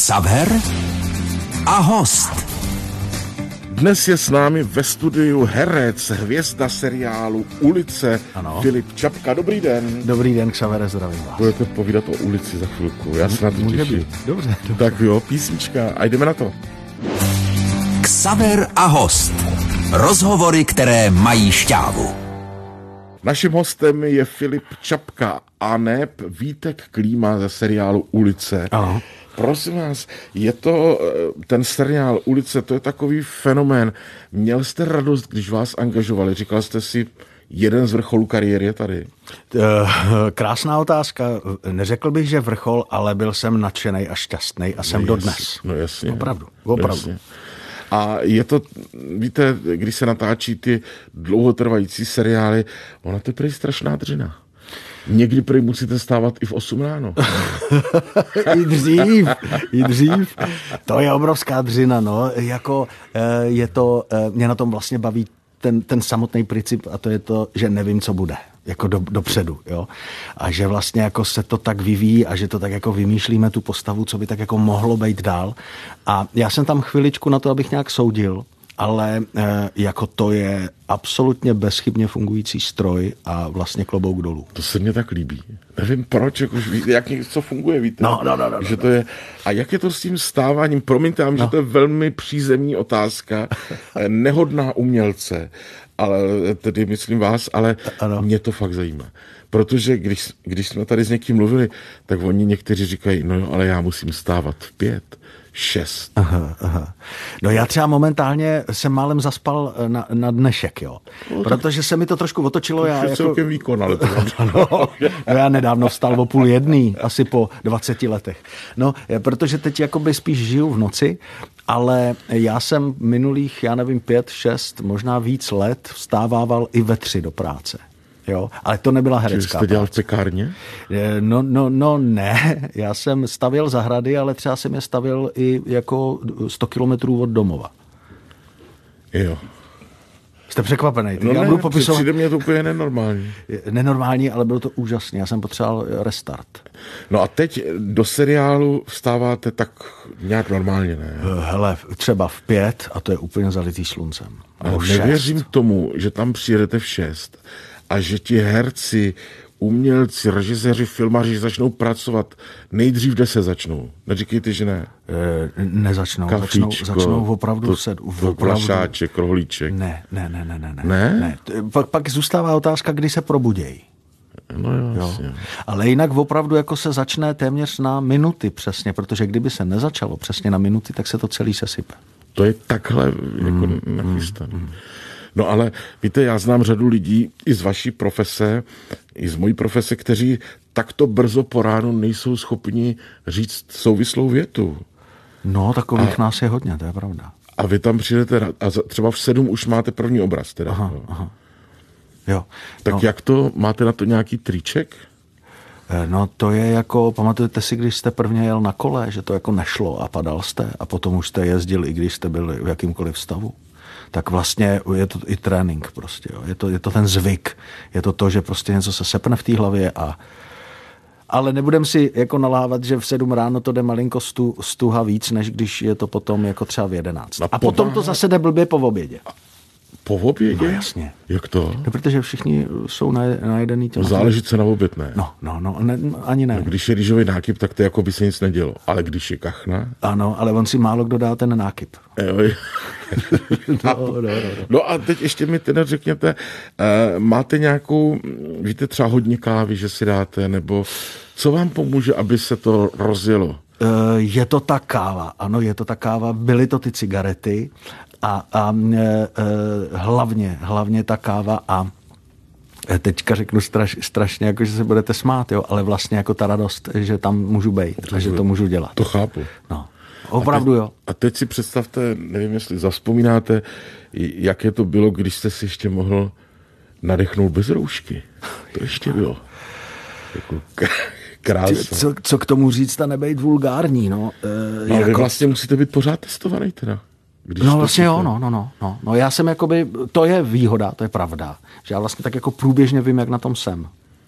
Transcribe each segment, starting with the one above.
Xaver a host. Dnes je s námi ve studiu herec, hvězda seriálu Ulice, ano. Filip Čapka. Dobrý den. Dobrý den, Xavere, zdravím vás. Budete povídat o ulici za chvilku, já se na to těším. Dobře. Tak jo, písnička a jdeme na to. Xaver a host. Rozhovory, které mají šťávu. Naším hostem je Filip Čapka a neb Vítek Klíma ze seriálu Ulice. Ano. Prosím vás, je to ten seriál Ulice, to je takový fenomén. Měl jste radost, když vás angažovali? Říkal jste si, jeden z vrcholů kariéry je tady? Krásná otázka. Neřekl bych, že vrchol, ale byl jsem nadšenej a šťastnej a jsem dodnes. No jasně. Opravdu. Jasně. A je to, víte, když se natáčí ty dlouhotrvající seriály, ona to je prý strašná dřina. Někdy prý musíte stávat i v 8 ráno. I dřív. To je obrovská dřina, no. Jako je to, mě na tom vlastně baví ten samotný princip a to je to, že nevím, co bude. Jako dopředu, jo. A že vlastně jako se to tak vyvíjí a že to tak jako vymýšlíme tu postavu, co by tak jako mohlo být dál. A já jsem tam chviličku na to, abych nějak soudil, ale jako to je absolutně bezchybně fungující stroj a vlastně klobouk dolů. To se mně tak líbí. Nevím proč, jak něco funguje, víte? No. Že to je, a jak je to s tím stáváním? Promiňte vám, že to je velmi přízemní otázka, nehodná umělce, ale tedy myslím vás, ale ano. Mě to fakt zajímá. Protože když jsme tady s někým mluvili, tak oni někteří říkají, no jo, ale já musím stávat v 5, 6. Aha. No já třeba momentálně jsem málem zaspal na dnešek, jo. Protože se mi to trošku otočilo. To je celkem výkon, ale to no, já nedávno vstal o 12:30, asi po 20 letech. No, protože teď jakoby spíš žiju v noci, ale já jsem minulých, 5, 6, možná víc let vstávával i ve 3 do práce. Jo, ale to nebyla herecká. Jste dělal v pekárně? No ne, já jsem stavěl zahrady, ale třeba jsem je stavěl i jako 100 kilometrů od domova. Jo. Jste překvapený. No ne, přijde mě to úplně nenormální. Nenormální, ale bylo to úžasné. Já jsem potřeboval restart. No a teď do seriálu vstáváte tak nějak normálně, ne? Hele, třeba v 5 a to je úplně zalitý sluncem. Nevěřím tomu, že tam přijedete v 6 a že ti herci, umělci, režiséři, filmaři začnou pracovat. Nejdřív 10 začnou. Neříkejte, že ne. Nezačnou. Začnou opravdu Plašáček, rohlíček. Ne. Ne? Pak zůstává otázka, kdy se probudějí. No jo. Ale jinak opravdu jako se začne téměř na minuty přesně, protože kdyby se nezačalo přesně na minuty, tak se to celý sesype. To je takhle jako nachystané. No ale víte, já znám řadu lidí i z vaší profese, i z mojí profese, kteří takto brzo po ránu nejsou schopni říct souvislou větu. No, takových nás je hodně, to je pravda. A vy tam přijdete a třeba v 7 už máte první obraz. Teda. Aha. Jo. Tak jak to, máte na to nějaký triček? No to je jako, pamatujete si, když jste prvně jel na kole, že to jako nešlo a padal jste a potom už jste jezdil, i když jste byli v jakýmkoliv stavu. Tak vlastně je to i trénink prostě. Jo. Je to ten zvyk. Je to, že prostě něco se sepne v té hlavě ale nebudem si jako nalávat, že v 7 ráno to jde malinko stuha víc, než když je to potom jako třeba v 11. A potom to zase jde blbě po obědě. Po obědě? No jasně. Jak to? No, protože všichni jsou najedený těm. Záleží se na oběd, ne? No, ani ne. No, když je rýžový nákyp, tak to jako by se nic nedělo. Ale když je kachna? Ano, ale on si málo kdo dá ten nákyp. No a teď ještě mi teda řekněte, máte nějakou, víte, třeba hodně kávy, že si dáte, nebo co vám pomůže, aby se to rozjelo? Je to ta káva, ano, je to ta káva, byly to ty cigarety a hlavně ta káva a teďka řeknu strašně, jako že se budete smát, jo, ale vlastně jako ta radost, že tam můžu být a že to můžu dělat. To chápu. No, opravdu jo. A teď si představte, nevím, jestli zavzpomínáte, jaké to bylo, když jste si ještě mohl nadechnout bez roušky. To ještě bylo. Jako krásné. Co k tomu říct a nebejt vulgární, no. No vy vlastně musíte být pořád testovaný teda. No vlastně jo, no. Já jsem jakoby, to je výhoda, to je pravda, že já vlastně tak jako průběžně vím, jak na tom jsem.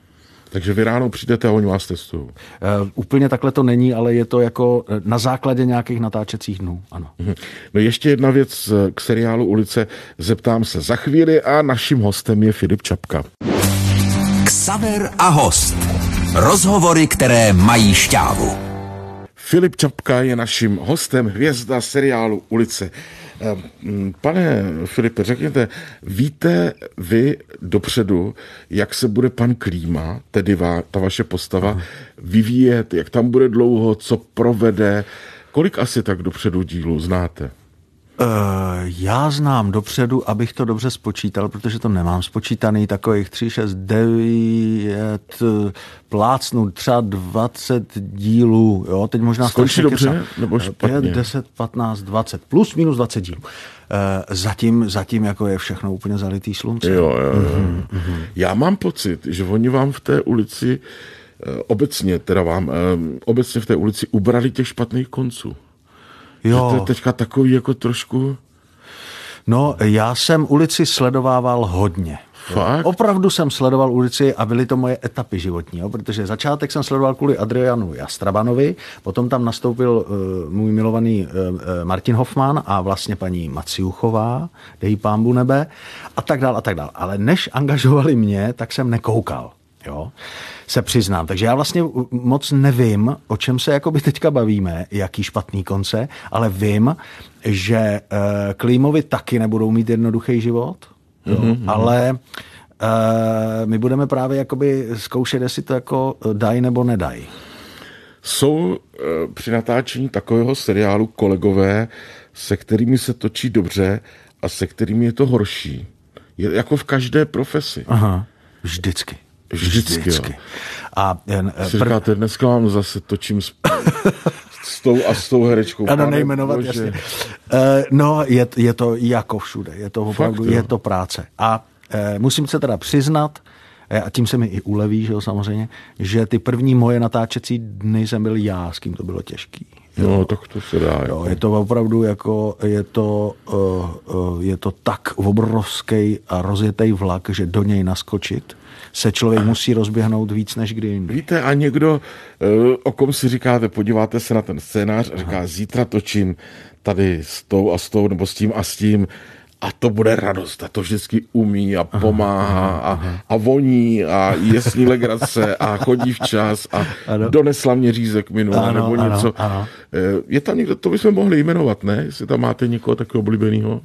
Takže vy ráno přijdete a oni vás testují. Úplně takhle to není, ale je to jako na základě nějakých natáčecích dnů, ano. No ještě jedna věc k seriálu Ulice. Zeptám se za chvíli a naším hostem je Filip Čapka. Xaver a host. Rozhovory, které mají šťávu. Filip Čapka je naším hostem, hvězda seriálu Ulice. Pane Filipe, řekněte, víte vy dopředu, jak se bude pan Klíma, tedy ta vaše postava, vyvíjet, jak tam bude dlouho, co provede, kolik asi tak dopředu dílu znáte? Já znám dopředu, abych to dobře spočítal, protože to nemám spočítaný, takových 3, 6, 9, plácnu třeba 20 dílů, jo, teď možná skončí dobře, nebo špatně? 5, 10, 15, 20, plus minus 20 dílů. Zatím jako je všechno úplně zalitý slunce. Jo. Já mám pocit, že oni vám v té ulici, obecně v té ulici ubrali těch špatných konců. Jo. To je teďka takový jako trošku... No, já jsem Ulici sledovával hodně. Fakt? Opravdu jsem sledoval Ulici a byly to moje etapy životní, jo? Protože začátek jsem sledoval kvůli Adrianu Jastrabanovi, potom tam nastoupil můj milovaný Martin Hoffman a vlastně paní Maciuchová, dej pánbu nebe, a tak dál. Ale než angažovali mě, tak jsem nekoukal. Jo, se přiznám. Takže já vlastně moc nevím, o čem se jakoby teďka bavíme, jaký špatný konce, ale vím, že Klímovi taky nebudou mít jednoduchý život, jo, ale my budeme právě jakoby zkoušet, jestli to jako dají nebo nedají. Jsou při natáčení takového seriálu kolegové, se kterými se točí dobře a se kterými je to horší. Je jako v každé profesi. Aha, vždycky. A říkáte, dneska vám zase točím s tou herečkou. Ano, nejmenovat, jasně. No, je to jako všude. Je to opravdu, je to práce. A musím se teda přiznat, a tím se mi i uleví, že jo, samozřejmě, že ty první moje natáčecí dny jsem byl já, s kým to bylo těžký. Jo. No, tak to se dá. Jo, je to opravdu jako, je to tak obrovský a rozjetý vlak, že do něj naskočit se člověk musí rozběhnout víc než kdy jindy. Víte, a někdo, o kom si říkáte, podíváte se na ten scénář a říká, zítra točím tady s tou, nebo s tím a s tím, a to bude radost, a to vždycky umí a pomáhá a voní a je s ní legrace a chodí včas a donesla mě řízek minula nebo něco. Ano. Je tam někdo, to bychom mohli jmenovat, ne? Jestli tam máte někoho takového oblíbeného?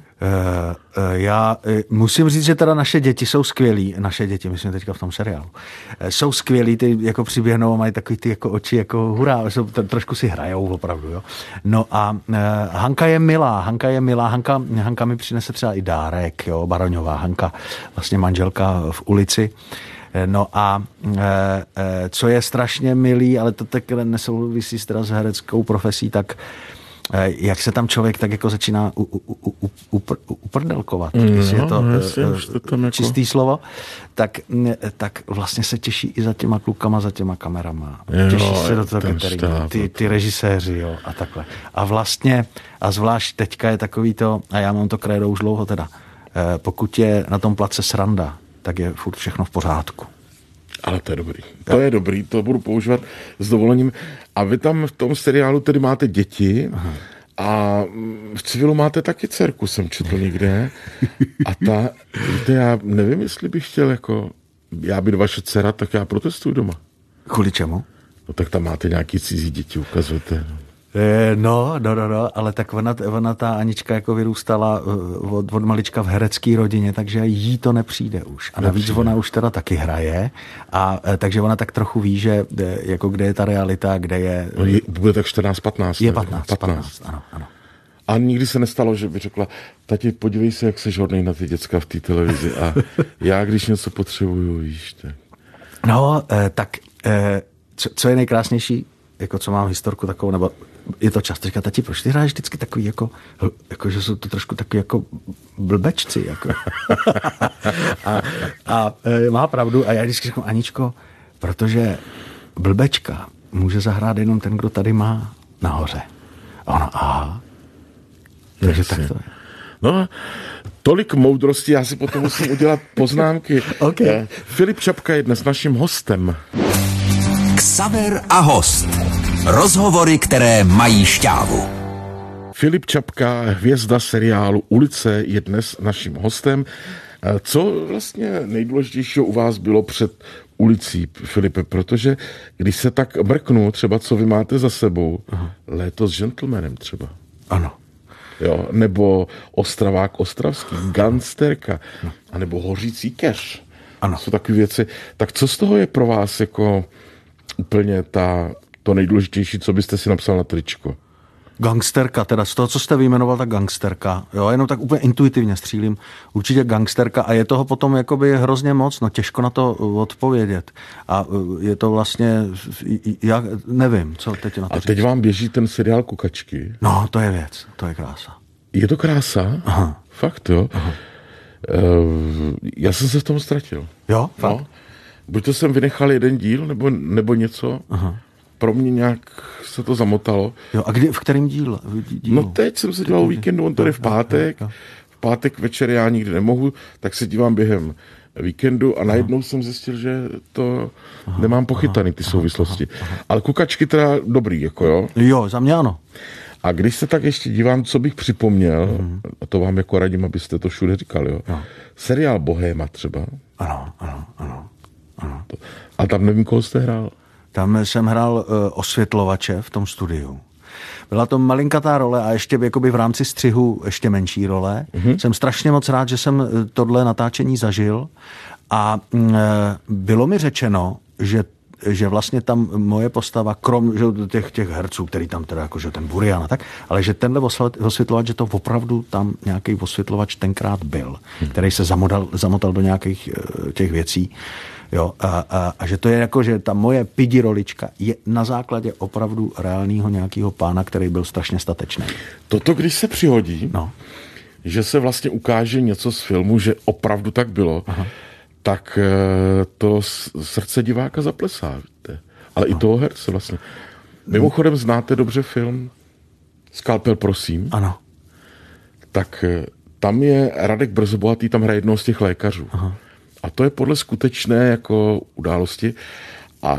Já musím říct, že teda naše děti jsou skvělí. Naše děti, myslím teďka v tom seriálu. Jsou skvělí, ty jako přiběhnou a mají takový ty jako oči, jako hurá, trošku si hrajou opravdu, jo. No a Hanka je milá. Hanka mi přinese třeba i dárek, jo, Baroňová Hanka, vlastně manželka v Ulici. No a co je strašně milý, ale to tak nesouvisí s hereckou profesí, tak jak se tam člověk tak jako začíná uprdelkovat, jestli je to čistý slovo, tak vlastně se těší i za těma klukama, za těma kamerama. Těší se do toho, ty režiséři, jo, a takhle. A vlastně, a zvlášť teďka je takový to, a já mám to krédo už dlouho teda, pokud je na tom place sranda, tak je furt všechno v pořádku. Ale to je dobrý. To je dobrý, to budu používat s dovolením. A vy tam v tom seriálu tedy máte děti. Aha. A v civilu máte taky dcerku, jsem četl někde. A víte, já nevím, jestli bych chtěl jako, já být vaše dcera, tak já protestuju doma. Kvůli čemu? No tak tam máte nějaký cizí děti, ukazujete. No, ale tak ona ta Anička jako vyrůstala od malička v herecké rodině, takže jí to nepřijde už. A navíc ona už teda taky hraje, a takže ona tak trochu ví, že jako kde je ta realita, kde je... Bude tak 14-15. Je 15, ano. A nikdy se nestalo, že by řekla, tati, podívej se, jak seš hodnej na ty děcka v té televizi a já, když něco potřebuju, víš, tak... No, tak co je nejkrásnější, jako co mám historku takovou, nebo je to často říká, tati, proč ty hraješ vždycky takový jako že jsou to trošku takový jako blbečci, jako. a má pravdu a já vždycky řeknu, Aničko, protože blbečka může zahrát jenom ten, kdo tady má nahoře. A ona, aha. Takže tak to je. No, tolik moudrosti, já si potom musím udělat poznámky. Okay. Filip Čapka je dnes naším hostem. Xaver a host. Rozhovory, které mají šťávu. Filip Čapka, hvězda seriálu Ulice, je dnes naším hostem. Co vlastně nejdůležitějšího u vás bylo před Ulicí, Filipe? Protože když se tak mrknu, třeba co vy máte za sebou, Léto s gentlemanem třeba. Ano. Jo, nebo Ostravák ostravský, Gangsterka, anebo Hořící keř. Ano. Jsou takové věci. Tak co z toho je pro vás jako úplně to nejdůležitější, co byste si napsal na tričko? Gangsterka, teda z toho, co jste vyjmenoval, tak gangsterka. Jo, jenom tak úplně intuitivně střílím. Určitě gangsterka a je toho potom jakoby hrozně moc, no těžko na to odpovědět. A je to vlastně, já nevím, co teď na to říct. A teď vám běží ten seriál Kukačky. No, to je věc, to je krása. Je to krása? Aha. Fakt, jo? Aha. Já jsem se v tom ztratil. Jo, fakt? No. Buď to jsem vynechal jeden díl, nebo něco. Aha. Pro mě nějak se to zamotalo. Jo, a v kterém dílu? No teď jsem se dělal o víkendu, on to jde v pátek. V pátek večer já nikdy nemohu, tak se dívám během víkendu a najednou jsem zjistil, že to nemám pochytaný, ty souvislosti. Ale Kukačky teda dobrý, jako jo? Jo, za mě ano. A když se tak ještě dívám, co bych připomněl, a to vám jako radím, abyste to všude říkali, jo? Seriál Bohéma třeba. Ano. A tam nevím, koho jste hrál. Tam jsem hrál osvětlovače v tom studiu. Byla to malinkatá role a ještě jakoby v rámci střihu ještě menší role. Jsem strašně moc rád, že jsem tohle natáčení zažil a bylo mi řečeno, že vlastně tam moje postava, krom těch herců, který tam teda jakože ten Burian a tak, ale že tenhle osvětlovač, že to opravdu tam nějaký osvětlovač tenkrát byl, který se zamotal do nějakých těch věcí. Jo, a že to je jako, že ta moje pidi rolička je na základě opravdu reálného nějakého pána, který byl strašně statečný. Toto, když se přihodí, že se vlastně ukáže něco z filmu, že opravdu tak bylo, tak to srdce diváka zaplesá, víte. Ale i toho herce vlastně. Mimochodem znáte dobře film Skalpel, prosím? Ano. Tak tam je Radek Brzobohatý, tam hraje jednoho z těch lékařů. Aha. A to je podle skutečné jako události. A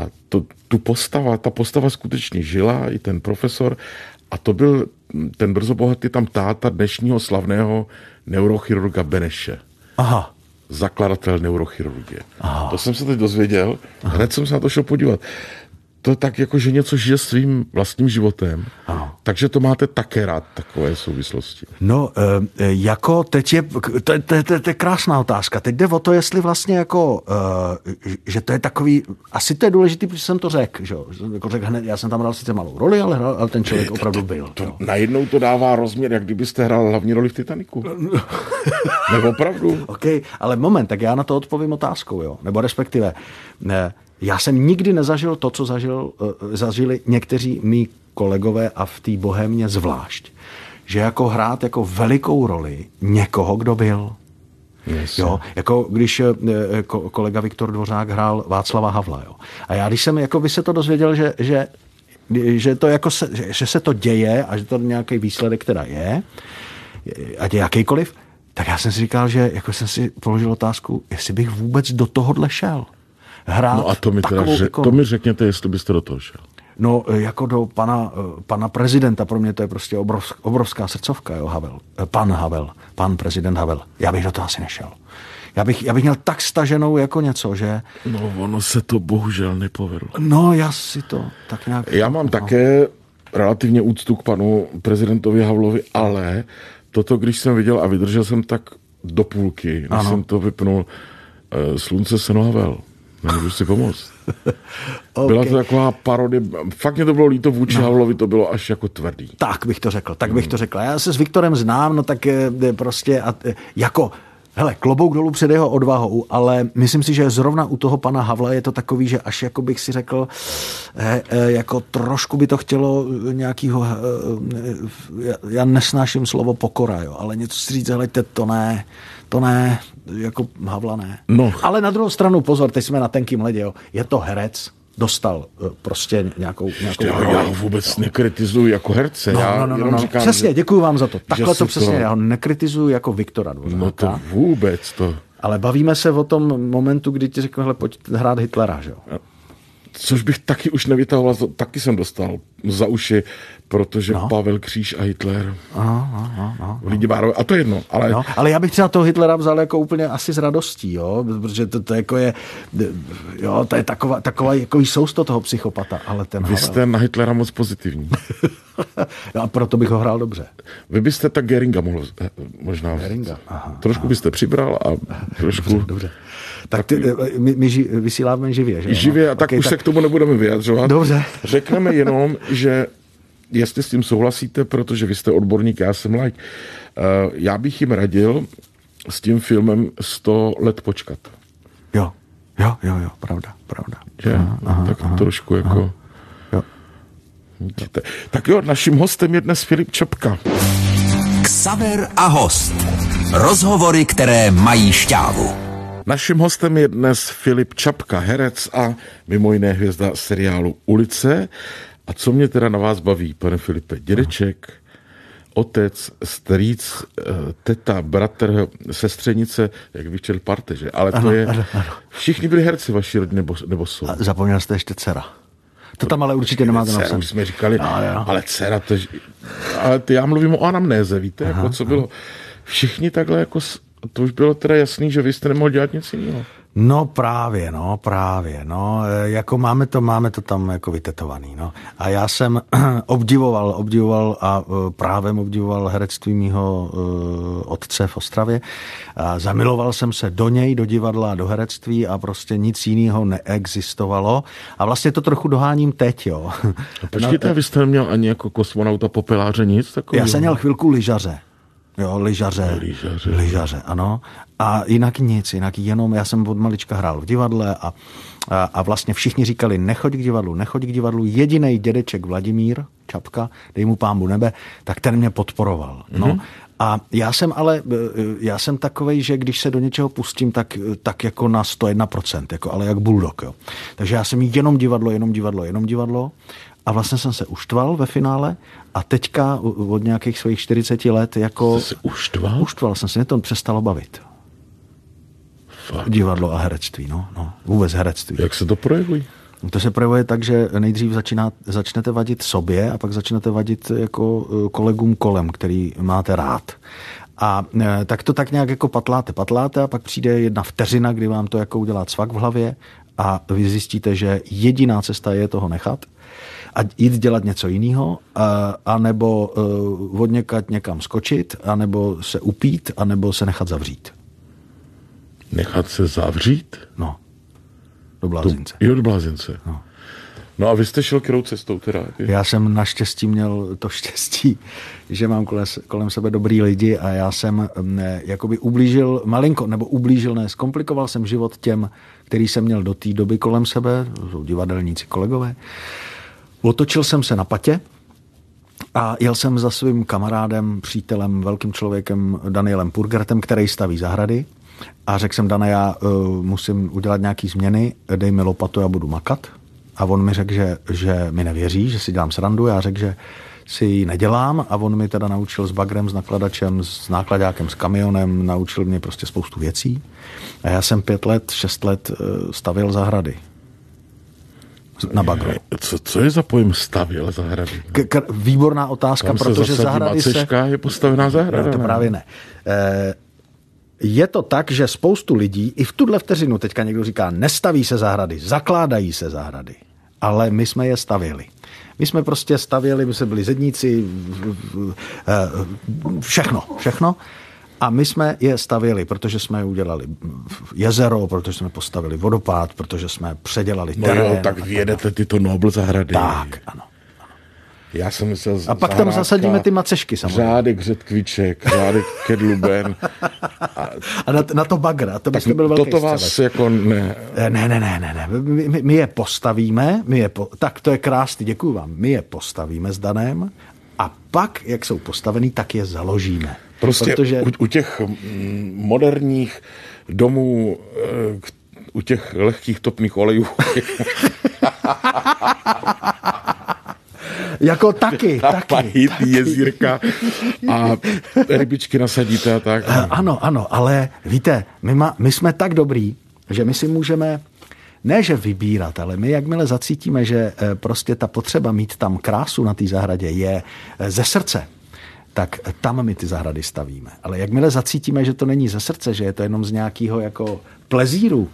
ta postava skutečně žila, i ten profesor. A to byl ten Brzobohatý tam táta dnešního slavného neurochirurga Beneše. Aha. Zakladatel neurochirurgie. Aha. To jsem se teď dozvěděl. Hned jsem se na to šel podívat. To je tak jako, že něco žije svým vlastním životem. Aha. Takže to máte také rád, takové souvislosti. No, jako teď to je krásná otázka. Teď jde o to, jestli vlastně jako, že to je takový, asi to je důležitý, protože jsem to řekl, že jako řekl hned, já jsem tam hrál sice malou roli, ale ten člověk opravdu byl. Najednou to dává rozměr, jak kdybyste hrál hlavní roli v Titaniku. Nebo opravdu. OK, ale moment, tak já na to odpovím otázkou, jo, nebo respektive, já jsem nikdy nezažil to, co zažili někteří mý kolegové a v té Bohémě zvlášť. Že jako hrát jako velikou roli někoho, kdo byl. Yes. Jo, jako když kolega Viktor Dvořák hrál Václava Havla. Jo. A já když jsem jako by se to dozvěděl, že to jako že se to děje a že to nějaký výsledek teda je, ať je jakýkoliv, tak já jsem si říkal, že jako jsem si položil otázku, jestli bych vůbec do tohohle šel. Hrát. No a to mi řekněte, jestli byste do toho šel. No, jako do pana prezidenta, pro mě to je prostě obrovská srdcovka, jo, Havel. Pan prezident Havel. Já bych do toho asi nešel. Já bych měl tak staženou jako něco, že... No, ono se to bohužel nepovedlo. No, já si to tak nějak... Já mám také relativně úctu k panu prezidentovi Havlovi, ale toto, když jsem viděl a vydržel jsem tak do půlky, než jsem to vypnul, Slunce, seno, Havel. Nemůžu si pomoct. Okay. Byla to taková parodie, fakt mě to bylo líto vůči Havlovi, to bylo až jako tvrdý. Tak bych to řekl. Já se s Viktorem znám, no tak prostě jako, hele, klobouk dolů před jeho odvahou, ale myslím si, že zrovna u toho pana Havla je to takový, že až jako bych si řekl, jako trošku by to chtělo nějakýho, já nesnáším slovo pokora, jo, ale něco si říct, helejte, to ne, jako Havla ne. No. Ale na druhou stranu, pozor, teď jsme na tenkým ledě, jo. Je to herec dostal prostě nějakou já ho vůbec nekritizuji jako herce. No. Říkám, přesně, děkuju vám za to. Takhle to přesně, já ho nekritizuji jako Viktora Dvořáka. No to vůbec to. Ale bavíme se o tom momentu, kdy ti řeknu, hele, pojď hrát Hitlera, že jo? Což bych taky už nevytahoval, taky jsem dostal za uši, protože Pavel Kříž a Hitler. Lidi Bárové, a to je jedno. Ale já bych třeba toho Hitlera vzal jako úplně asi s radostí, jo? Protože to jako je, jo, to je taková jako sousto toho psychopata. Ale ten Vy jste na Hitlera moc pozitivní. No a proto bych ho hrál dobře. Vy byste tak Göringa mohl možná. Göringa. Trošku byste přibral a trošku... Dobře. Tak my vysíláme živě, že? Živě, a tak už se k tomu nebudeme vyjadřovat. Dobře. Řekneme jenom, že jestli s tím souhlasíte, protože vy jste odborník, já jsem laik, já bych jim radil s tím filmem 100 let počkat. Jo, pravda. Že? Tak trošku jako... Jo. Tak jo, naším hostem je dnes Filip Čapka. Xaver a host. Rozhovory, které mají šťávu. Naším hostem je dnes Filip Čapka, herec a mimo jiné hvězda seriálu Ulice. A co mě teda na vás baví, pane Filipe? Dědeček, otec, strýc, teta, bratr, sestřenice, jak bych četl parte, že? Ale to je... Všichni byli herci vaši rodině, nebo jsou? A zapomněl jste ještě dcera. To tam ale určitě nemáte napsané. Už jsme říkali, ale dcera, ale já mluvím o anamnéze, víte, jako co bylo. Všichni takhle jako... To už bylo teda jasný, že vy jste nemohl dělat nic jiného. No právě. Jako máme to tam jako vytetovaný, no. A já jsem obdivoval a právem obdivoval herectví mýho otce v Ostravě. A zamiloval jsem se do něj, do divadla a do herectví a prostě nic jiného neexistovalo. A vlastně to trochu doháním teď, jo. Počkejte, vy jste neměl ani jako kosmonauta, popeláře, nic takového? Já jsem měl chvilku lyžaře. Jo, lyžaře, ano. A jinak nic, jinak jenom já jsem od malička hrál v divadle a vlastně všichni říkali, nechoď k divadlu. Jedinej dědeček Vladimír Čapka, dej mu pánbu nebe, tak ten mě podporoval. No. A já jsem takovej, že když se do něčeho pustím, tak jako na 101%, jako, ale jak bulldog, jo. Takže já jsem jenom divadlo. A vlastně jsem se uštval ve finále a teďka od nějakých svých 40 let jako... Jste se uštval? Uštval jsem se, mě to přestalo bavit. Fakt. Divadlo a herectví, no. Vůbec herectví. Jak se to projevuje? To se projevuje tak, že nejdřív začnete vadit sobě a pak začnete vadit jako kolegům kolem, který máte rád. A tak to tak nějak jako patláte a pak přijde jedna vteřina, kdy vám to jako udělá cvak v hlavě a vy zjistíte, že jediná cesta je toho nechat a jít dělat něco jiného, anebo odněkat někam skočit, anebo se upít, anebo se nechat zavřít. Nechat se zavřít? No. Do blázince. Do blázince. No a vy jste šel kterou cestou teda? Já jsem naštěstí měl to štěstí, že mám kolem sebe dobrý lidi a já jsem jakoby zkomplikoval jsem život těm, který jsem měl do té doby kolem sebe, jsou divadelníci, kolegové. Otočil jsem se na patě a jel jsem za svým kamarádem, přítelem, velkým člověkem Danielem Purgertem, který staví zahrady. A řekl jsem, Dane, já musím udělat nějaký změny, dej mi lopatu, já budu makat. A on mi řekl, že mi nevěří, že si dělám srandu. Já řekl, že si ji nedělám a on mi teda naučil s bagrem, s nakladačem, s nákladákem, s kamionem, naučil mě prostě spoustu věcí. A já jsem 6 let stavěl zahrady. Na bagru. Co je za pojem stavěl zahrady? Výborná otázka, protože zahrady je postavená zahrada. No, to právě ne. Je to tak, že spoustu lidí, i v tuhle vteřinu teďka někdo říká, nestaví se zahrady, zakládají se zahrady. Ale my jsme je stavěli. My jsme prostě stavěli, my jsme byli zedníci, všechno. A my jsme je stavěli, protože jsme udělali jezero, protože jsme postavili vodopád, protože jsme předělali terén. No jo, tak vyjedete tyto Nobel zahrady. Tak, ano. Já jsem myslel, a pak tam zasadíme ty macešky samozřejmě. Řádek řetkviček, řádek kedluben. A na to bagra, to byste byl velký střelec. Toto vás jako ne. Ne. My je postavíme, tak to je krásný, děkuju vám. My je postavíme s Danem a pak, jak jsou postavený, tak je založíme. Prostě protože... u těch moderních domů, u těch lehkých topných olejů Jako taky. Taky. Jezírka a rybičky nasadíte a tak. Ano, ale víte, my jsme tak dobrý, že my si můžeme, ne že vybírat, ale my jakmile zacítíme, že prostě ta potřeba mít tam krásu na té zahradě je ze srdce, tak tam my ty zahrady stavíme. Ale jakmile zacítíme, že to není ze srdce, že je to jenom z nějakého jako plezíru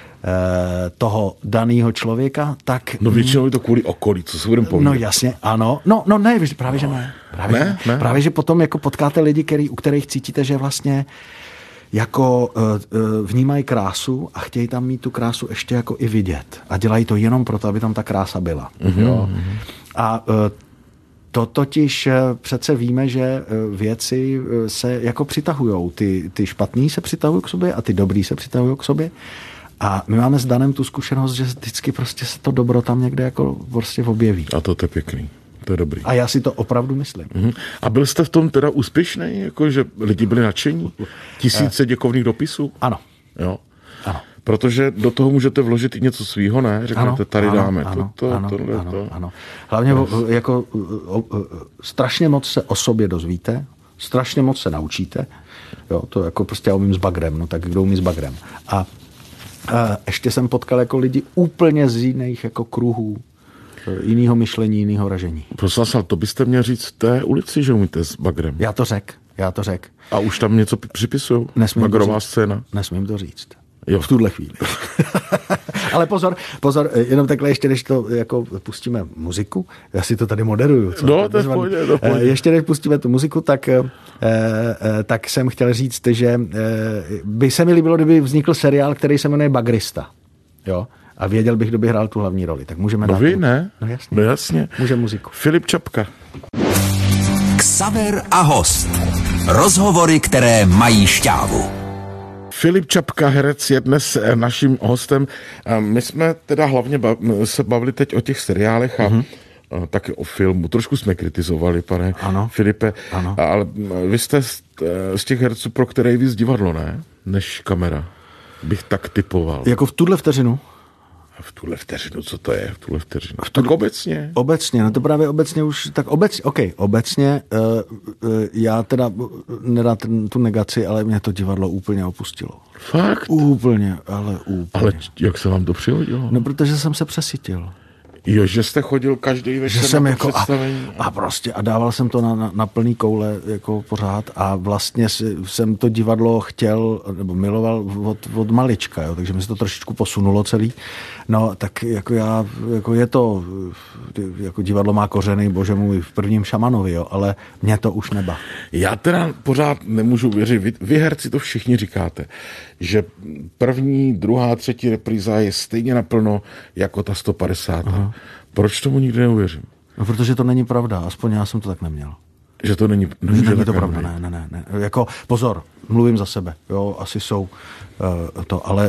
toho daného člověka, tak... No většinou je to kvůli okolí, co se budeme povídat. No jasně, ano. No ne, právě že ne. Právě že potom jako potkáte lidi, u kterých cítíte, že vlastně jako vnímají krásu a chtějí tam mít tu krásu ještě jako i vidět. A dělají to jenom proto, aby tam ta krása byla. Jo? A to totiž přece víme, že věci se jako přitahujou. Ty špatný se přitahují k sobě a ty dobrý se přitahují k sobě. A my máme s Danem tu zkušenost, že vždycky prostě se to dobro tam někde jako prostě objeví. A to je pěkný. To je dobrý. A já si to opravdu myslím. A byl jste v tom teda úspěšný? Jako, že lidi byli nadšení? Tisíce děkovných dopisů? Ano. Jo? Ano. Protože do toho můžete vložit i něco svýho, ne? Řeknete, tady dáme to. Ano. Hlavně jako strašně moc se o sobě dozvíte, strašně moc se naučíte. Jo, to jako prostě já umím s bagrem, no tak kdo umí s bagrem. A ještě jsem potkal jako lidi úplně z jiných jako kruhů, jinýho myšlení, jinýho ražení. Prosím vás, ale to byste měl říct v té ulici, že umíte s bagrem. Já to řek. A už tam něco připisujou? Bagrová scéna? Nesmím to říct. Jo. V tuhle chvíli. Ale pozor, jenom takhle ještě, než to jako pustíme muziku, já si to tady moderuju. Co? No, to je v pohodě. Ještě než pustíme tu muziku, tak jsem chtěl říct, že by se mi líbilo, kdyby vznikl seriál, který se jmenuje Bagrista. Jo? A věděl bych, kdo by hrál tu hlavní roli. Tak můžeme dát. Vy ne? No jasně. Může muziku. Filip Čapka. Xaver a host. Rozhovory, které mají šťávu. Filip Čapka, herec, je dnes naším hostem. My jsme teda hlavně se bavili teď o těch seriálech a taky o filmu. Trošku jsme kritizovali, pane Filipe. Ano. Ale vy jste z těch herců, pro které je víc divadlo, ne? Než kamera. Bych tak typoval. Jako v tuhle vteřinu? V tuhle vteřinu, co to je? V tuhle vteřinu. Tak obecně? Obecně, no to právě obecně už, tak obecně, já teda nedám tu negaci, ale mě to divadlo úplně opustilo. Fakt? Úplně. Ale jak se vám to přihodilo? No, protože jsem se přesytil. Jo, že jste chodil každý večer na jako představení. A prostě a dával jsem to na plný koule jako pořád a vlastně jsem to divadlo chtěl, nebo miloval od malička, jo, takže mi se to trošičku posunulo celý. No, tak jako je to, jako divadlo má kořeny, bože můj, v prvním Šamanovi, jo, ale mě to už neba. Já teda pořád nemůžu věřit, vy herci to všichni říkáte, že první, druhá, třetí repríza je stejně naplno jako ta 150. Proč tomu nikdy neuvěřím? No, protože to není pravda, aspoň já jsem to tak neměl. Že to není to pravda, ne. Jako, pozor, mluvím za sebe, jo, asi jsou to, ale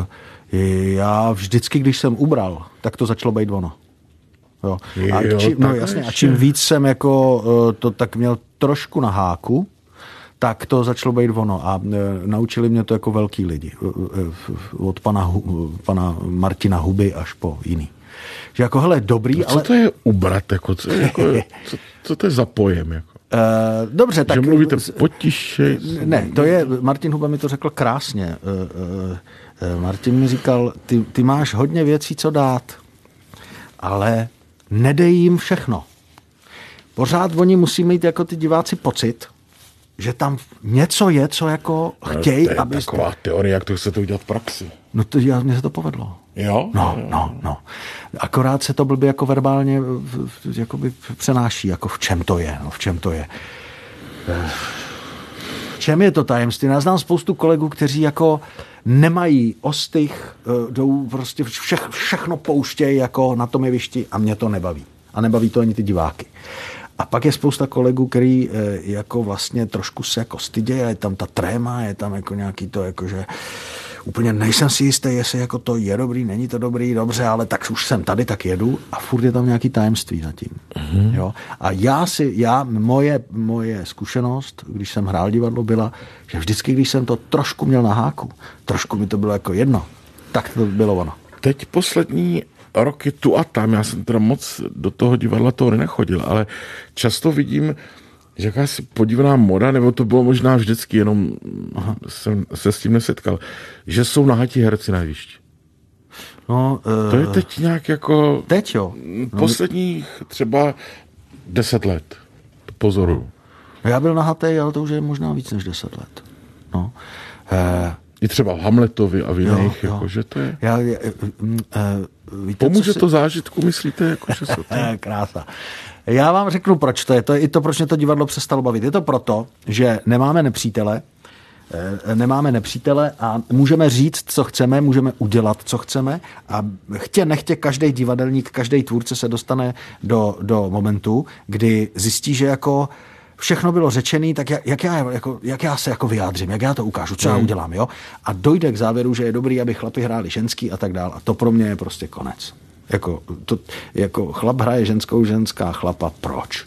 já vždycky, když jsem ubral, tak to začalo být ono. Jo. A čím víc jsem jako to tak měl trošku na háku, tak to začalo být ono a naučili mě to jako velký lidi. Od pana Martina Huby až po jiný. Že jako, hele, dobrý, ale... Co to je ubrat? Jako, co to je za pojem? Jako? Dobře, tak... Že mluvíte potišej? Ne, to je... Martin Huba mi to řekl krásně. Martin mi říkal, ty máš hodně věcí, co dát, ale nedej jim všechno. Pořád oni musí mít jako ty diváci pocit, že tam něco je, co jako chtějí, aby... To je taková teorie, jak to chcete udělat v praxi. No mně se to povedlo. Jo? No. Akorát se to blbě jako verbálně jakoby přenáší, jako v čem to je, v čem to je. V čem je to tajemství? Já znám spoustu kolegů, kteří jako nemají ostych, jdou prostě všechno pouštějí jako na tom jevišti a mě to nebaví. A nebaví to ani ty diváky. A pak je spousta kolegů, který jako vlastně trošku se jako stydějí, je tam ta tréma, je tam jako nějaký to, jakože úplně nejsem si jistý, jestli jako to je dobrý, není to dobrý, dobře, ale tak už jsem tady, tak jedu a furt je tam nějaký tajemství zatím. Jo? A moje zkušenost, když jsem hrál divadlo, byla, že vždycky, když jsem to trošku měl na háku, trošku mi to bylo jako jedno, tak to bylo ono. Teď poslední roky tu a tam, já jsem teda moc do toho divadla toho nechodil, ale často vidím, že jakási podivná moda, nebo to bylo možná vždycky, jenom jsem se s tím nesetkal, že jsou nahatí herci na jevišti. No, to je teď nějak jako... Teď jo. Posledních třeba 10 let. Pozoruju. Já byl nahatý, ale to už je možná víc než 10 let. No. I třeba v Hamletovi a v jiných, jako, že to je... Víte, pomůže to zážitku, myslíte? Jako, že se to... Krása. Já vám řeknu, proč to je. To je i to, proč mě to divadlo přestalo bavit. Je to proto, že nemáme nepřítele a můžeme říct, co chceme, můžeme udělat, co chceme a nechtě každý divadelník, každý tvůrce se dostane do momentu, kdy zjistí, že jako všechno bylo řečené, tak jak já se jako vyjádřím, jak já to ukážu, co já udělám, jo? A dojde k závěru, že je dobrý, aby chlapi hráli ženský a tak dál. A to pro mě je prostě konec. Jako chlap hraje ženskou, ženská chlapa. Proč?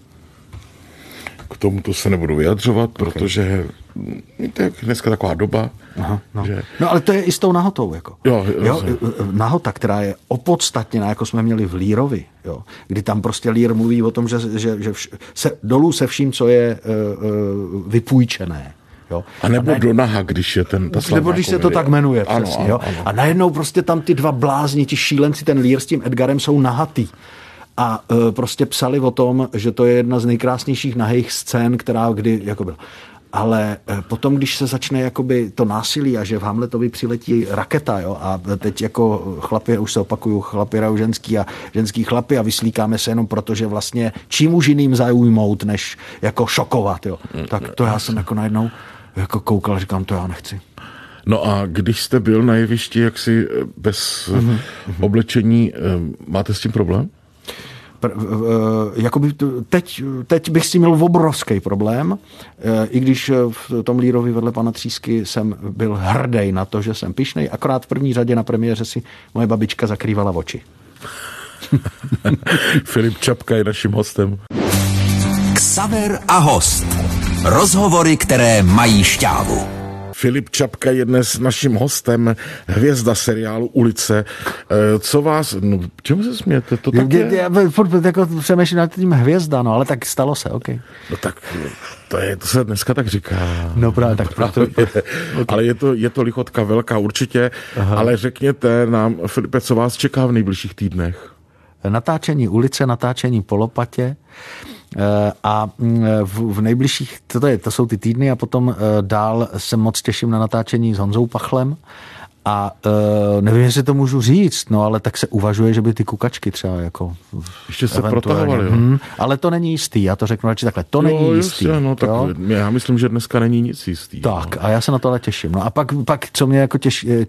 K tomuto se nebudu vyjadřovat, protože to je dneska taková doba. No. Že... no ale to je i s tou nahotou. Jako. Jo, nahota, která je opodstatněná, jako jsme měli v Lírovi, jo, kdy tam prostě Lír mluví o tom, že se dolů se vším, co je vypůjčené. Jo. A nebo do naha, když je ta slavná nebo když se to tak jmenuje. Ano, přesně, ano, jo. ano. A najednou prostě tam ty dva blázni, ti šílenci, ten Lír s tím Edgarem jsou nahatý. A prostě psali o tom, že to je jedna z nejkrásnějších nahých scén, která kdy jako byla. Ale potom, když se začne jakoby to násilí a že v Hamletovi přiletí raketa, jo, a teď jako chlapi, už se opakuju, chlapi hrajou ženský a ženský chlapi a vyslíkáme se jenom proto, že vlastně čím už jiným zaujmout, než jako šokovat, jo. Tak to já jsem jako najednou jako koukal, říkám, to já nechci. No a když jste byl na jevišti jaksi bez oblečení, máte s tím problém? Jakoby teď bych s tím měl obrovský problém, i když v tom Lírovi vedle pana Třísky jsem byl hrdý na to, že jsem pyšnej, akorát v první řadě na premiéře si moje babička zakrývala oči. Filip Čapka je naším hostem. Xaver a host. Rozhovory, které mají šťávu. Filip Čapka je dnes naším hostem, hvězda seriálu Ulice. Co vás... No, čemu se smějete? To tak je? Já jako přemýšlím nad tím hvězda, no, ale tak stalo se, OK. No tak to se dneska tak říká. No právě, tak proto... Okay. Ale je to lichotka velká určitě. Aha. Ale řekněte nám, Filipe, co vás čeká v nejbližších týdnech? Natáčení Ulice, natáčení Po lopatě a v nejbližších, to jsou ty týdny a potom dál se moc těším na natáčení s Honzou Pachlem a nevím, jestli to můžu říct, no ale tak se uvažuje, že by ty kukačky třeba jako... Ještě se protahovaly, jo? Ale to není jistý, já to řeknu radši takhle, to není jistý. No, tak já myslím, že dneska není nic jistý. Tak, a já se na to ale těším. No a pak co mě jako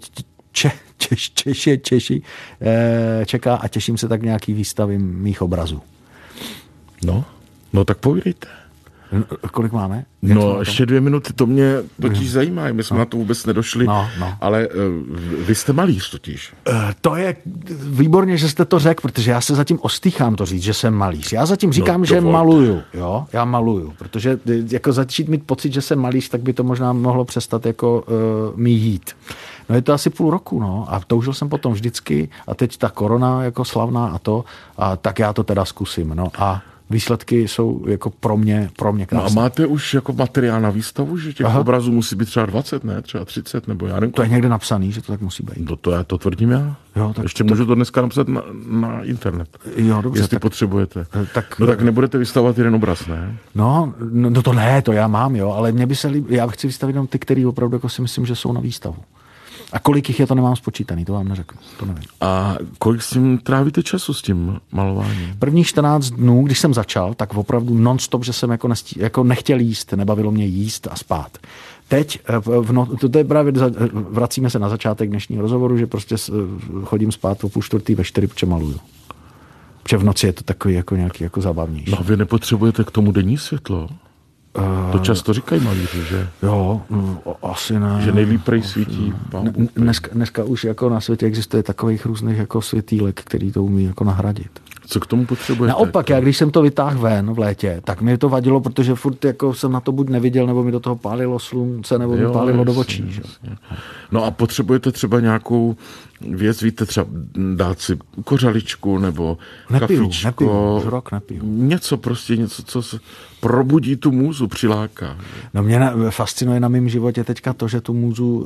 Češi čeká a těším se tak nějaký výstavy mých obrazů. No tak povídejte. Kolik máme? No, ještě 2 minuty, to mě totiž zajímá, my jsme na to vůbec nedošli, ale vy jste malíř totiž. To je výborně, že jste to řekl, protože já se zatím ostýchám to říct, že jsem malíř. Já zatím říkám, že maluju, jo, já maluju, protože jako začít mít pocit, že jsem malíř, tak by to možná mohlo přestat jako mi jít. No je to asi 0,5 roku, no, a toužil jsem potom vždycky a teď ta korona jako slavná a tak já to teda zkusím, no a výsledky jsou jako pro mě krásné. No a máte už jako materiál na výstavu, že těch obrazů musí být třeba 20, ne? Třeba 30, nebo já nevím. To je někde napsaný, že to tak musí být. To tvrdím já. Jo, tak ještě můžu to dneska napsat na internet. Jo, dobře. Jestli potřebujete. Tak nebudete vystavovat jeden obraz, ne? No to ne, to já mám, jo, ale mě by se já chci vystavit jenom ty, který opravdu jako si myslím, že jsou na výstavu. A kolik jich je, to nemám spočítaný, to vám neřeknu, to nevím. A kolik s tím trávíte času, s tím malováním? Prvních 14 dnů, když jsem začal, tak opravdu non-stop, že jsem jako nechtěl jíst, nebavilo mě jíst a spát. Teď, to je právě, vracíme se na začátek dnešního rozhovoru, že prostě chodím spát o 3:30 ve 4, protože maluju. Protože v noci je to takový jako nějaký jako zábavnější. No a vy nepotřebujete k tomu denní světlo? To často říkají malíři, že? Jo, asi ne. Že nejlíp prej svítí. Dneska už jako na světě existuje takových různých jako světýlek, který to umí jako nahradit. co k tomu potřebujete? Naopak, já když jsem to vytáhl ven v létě, tak mi to vadilo, protože furt jako jsem na to buď neviděl, nebo mi do toho pálilo slunce, nebo mi pálilo do očí. Že? No a potřebujete třeba nějakou věc, víte, třeba dát si kořaličku, nebo kafičko. Nepiju, rok nepiju. Něco, co se probudí tu můzu, přiláká. No mě fascinuje na mém životě teďka to, že tu můzu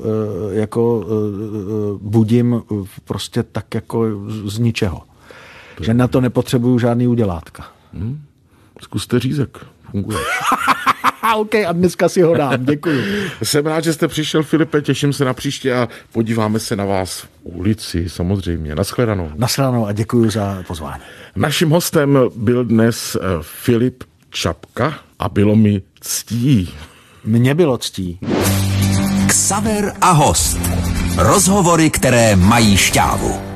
budím prostě tak jako z ničeho. Že na to nepotřebuju žádný udělátka. Zkuste řízek, funguje. OK, a dneska si ho dám, děkuju. Jsem rád, že jste přišel, Filipe, těším se na příště a podíváme se na vás v ulici, samozřejmě. Naschledanou. Naschledanou a děkuju za pozvání. Naším hostem byl dnes Filip Čapka a bylo mi ctí. Mně bylo ctí. Xaver a host. Rozhovory, které mají šťávu.